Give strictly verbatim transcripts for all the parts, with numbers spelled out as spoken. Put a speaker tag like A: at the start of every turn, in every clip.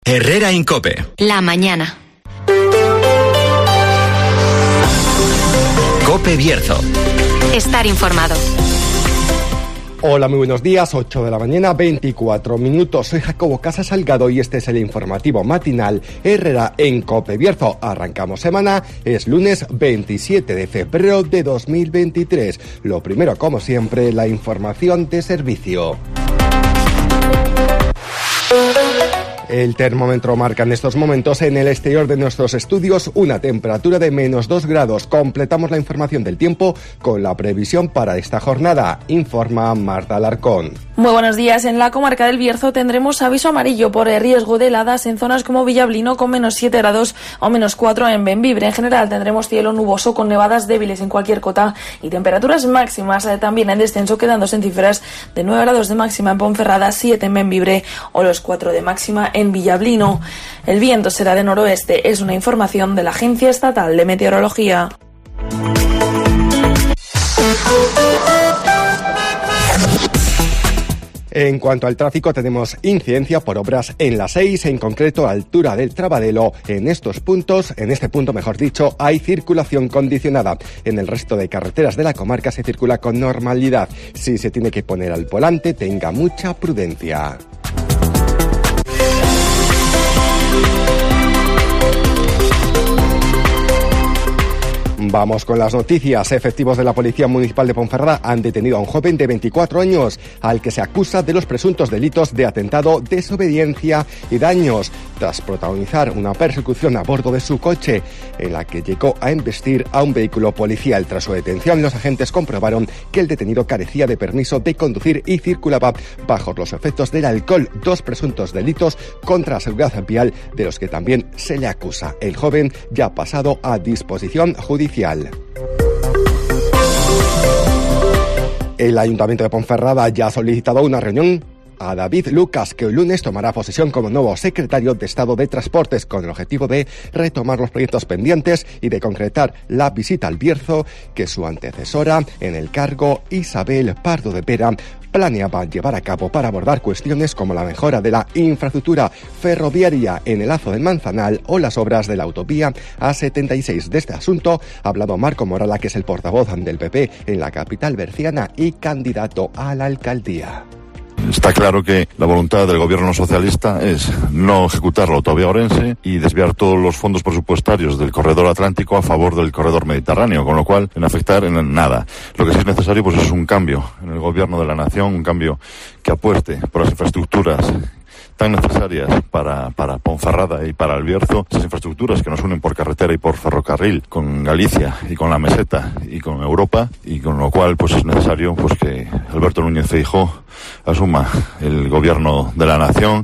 A: Herrera en COPE.
B: La mañana.
A: COPE Bierzo.
B: Estar informado.
C: Hola, muy buenos días, ocho de la mañana, veinticuatro minutos. Soy Jacobo Casas Salgado y este es el informativo matinal Herrera en COPE Bierzo. Arrancamos semana, es lunes veintisiete de febrero de dos mil veintitrés. Lo primero, como siempre, la información de servicio. El termómetro marca en estos momentos en el exterior de nuestros estudios una temperatura de menos dos grados. Completamos la información del tiempo con la previsión para esta jornada, informa Marta Alarcón.
D: Muy buenos días. En la comarca del Bierzo tendremos aviso amarillo por riesgo de heladas en zonas como Villablino con menos siete grados o menos cuatro en Bembibre. En general tendremos cielo nuboso con nevadas débiles en cualquier cota y temperaturas máximas eh, también en descenso, quedándose en cifras de nueve grados de máxima en Ponferrada, siete en Bembibre o los cuatro de máxima en Villablino. El viento será de noroeste, es una información de la Agencia Estatal de Meteorología.
C: En cuanto al tráfico, tenemos incidencia por obras en la seis, en concreto a altura del Trabadelo. En estos puntos, en este punto mejor dicho, hay circulación condicionada. En el resto de carreteras de la comarca se circula con normalidad. Si se tiene que poner al volante, tenga mucha prudencia. Vamos con las noticias. Efectivos de la Policía Municipal de Ponferrada han detenido a un joven de veinticuatro años al que se acusa de los presuntos delitos de atentado, desobediencia y daños, tras protagonizar una persecución a bordo de su coche en la que llegó a embestir a un vehículo policial. Tras su detención, los agentes comprobaron que el detenido carecía de permiso de conducir y circulaba bajo los efectos del alcohol, dos presuntos delitos contra la seguridad vial de los que también se le acusa. El joven ya ha pasado a disposición judicial. El Ayuntamiento de Ponferrada ya ha solicitado una reunión a David Lucas, que el lunes tomará posesión como nuevo secretario de Estado de Transportes, con el objetivo de retomar los proyectos pendientes y de concretar la visita al Bierzo que su antecesora en el cargo, Isabel Pardo de Pera, planeaba llevar a cabo para abordar cuestiones como la mejora de la infraestructura ferroviaria en el Azo del Manzanal o las obras de la autovía A setenta y seis. De este asunto ha hablado Marco Morala, que es el portavoz del P P en la capital berciana y candidato a la alcaldía.
E: Está claro que la voluntad del gobierno socialista es no ejecutar la autovía orense y desviar todos los fondos presupuestarios del corredor atlántico a favor del corredor mediterráneo, con lo cual en afectar en nada. Lo que sí es necesario pues es un cambio en el gobierno de la nación, un cambio que apueste por las infraestructuras tan necesarias para, para Ponferrada y para el Bierzo, esas infraestructuras que nos unen por carretera y por ferrocarril con Galicia y con la meseta y con Europa, y con lo cual pues es necesario pues que Alberto Núñez Feijóo asuma el gobierno de la nación.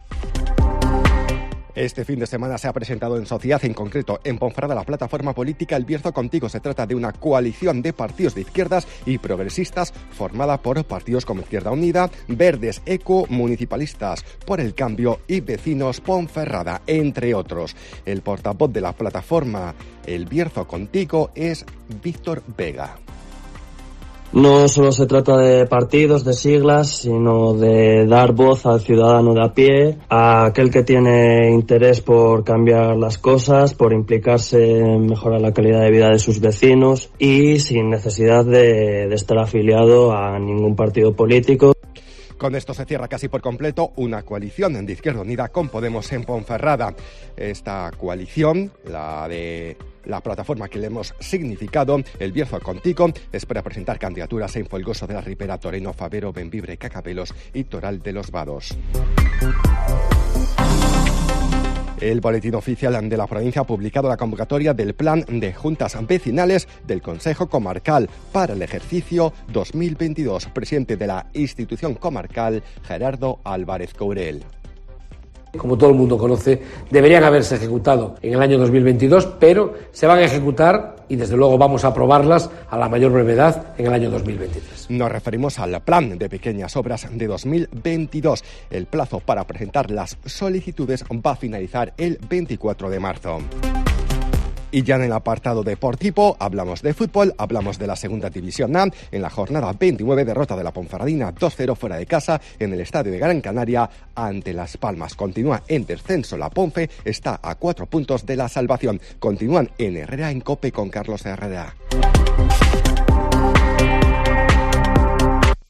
C: Este fin de semana se ha presentado en sociedad, en concreto en Ponferrada, la plataforma política El Bierzo Contigo. Se trata de una coalición de partidos de izquierdas y progresistas formada por partidos como Izquierda Unida, Verdes, Eco, Municipalistas por el Cambio y Vecinos Ponferrada, entre otros. El portavoz de la plataforma El Bierzo Contigo es Víctor Vega.
F: No solo se trata de partidos, de siglas, sino de dar voz al ciudadano de a pie, a aquel que tiene interés por cambiar las cosas, por implicarse en mejorar la calidad de vida de sus vecinos y sin necesidad de, de estar afiliado a ningún partido político.
C: Con esto se cierra casi por completo una coalición de Izquierda Unida con Podemos en Ponferrada. Esta coalición, la de la plataforma que le hemos significado, El Bierzo Contigo, espera presentar candidaturas en Folgoso de la Ribera, Toreno, Favero, Bembibre, Cacabelos y Toral de los Vados. El boletín oficial de la provincia ha publicado la convocatoria del plan de juntas vecinales del Consejo Comarcal para el ejercicio dos mil veintidós. Presidente de la institución comarcal, Gerardo Álvarez Courel.
G: Como todo el mundo conoce, deberían haberse ejecutado en el año dos mil veintidós, pero se van a ejecutar y desde luego vamos a aprobarlas a la mayor brevedad en el año dos mil veintitrés.
C: Nos referimos al plan de pequeñas obras de dos mil veintidós. El plazo para presentar las solicitudes va a finalizar el veinticuatro de marzo. Y ya en el apartado deportivo hablamos de fútbol, hablamos de la segunda división A. En la jornada veintinueve, derrota de la Ponferradina dos cero fuera de casa en el estadio de Gran Canaria ante Las Palmas. Continúa en descenso la Ponfe, está a cuatro puntos de la salvación. Continúan en Herrera en COPE con Carlos Herrera.